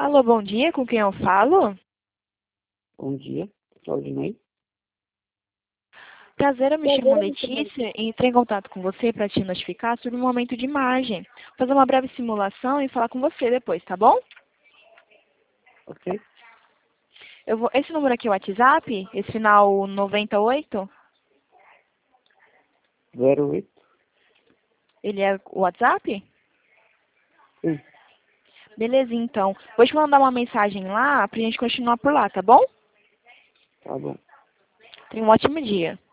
Alô, bom dia, com quem eu falo? Bom dia, Claudinei. Prazer, eu me chamo Letícia e entrei em contato com você para te notificar sobre um momento de imagem. Vou fazer uma breve simulação e falar com você depois, tá bom? Ok? Esse número aqui é o WhatsApp? Esse final 98? 08. Ele é o WhatsApp? Sim, Beleza, então. Vou te mandar uma mensagem lá pra gente continuar por lá, tá bom? tá bom. Tenha um ótimo dia.